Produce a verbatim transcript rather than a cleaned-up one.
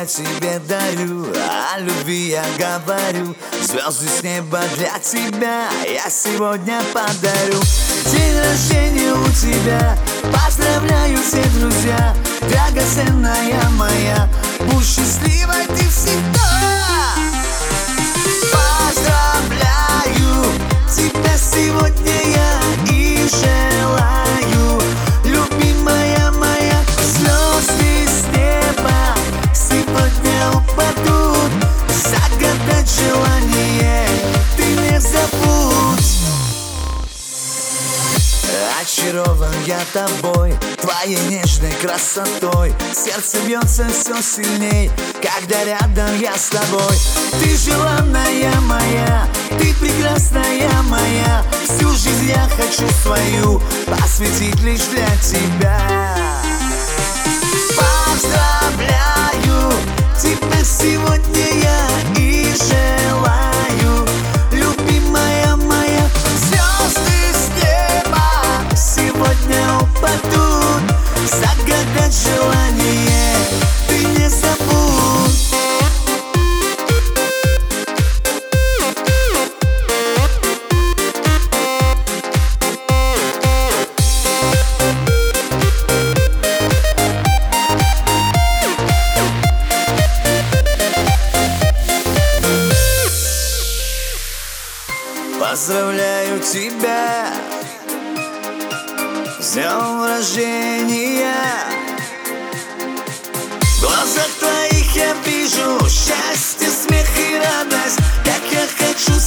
тебе дарю, о любви я говорю. Звезды с неба для тебя я сегодня подарю. День рождения у тебя, поздравляю все друзья. Драгоценная моя, будь счастливой ты всегда. Поздравляю тебя сегодня я и желаю, любимая моя, звезды с неба сегодня упадут. Загадать желание ты не забудь. Очарован я тобой, твоей нежной красотой. Сердце бьется все сильней, когда рядом я с тобой. Ты желанная моя, ты прекрасная моя. Всю жизнь я хочу свою посвятить лишь для тебя. Поздравляю тебя сегодня я и желаю, любимая моя, звезды с неба сегодня упадут. Загадать желание ты не забудь. Поздравляю тебя с днем рождения. В глазах твоих я вижу счастье, смех и радость. Как я хочу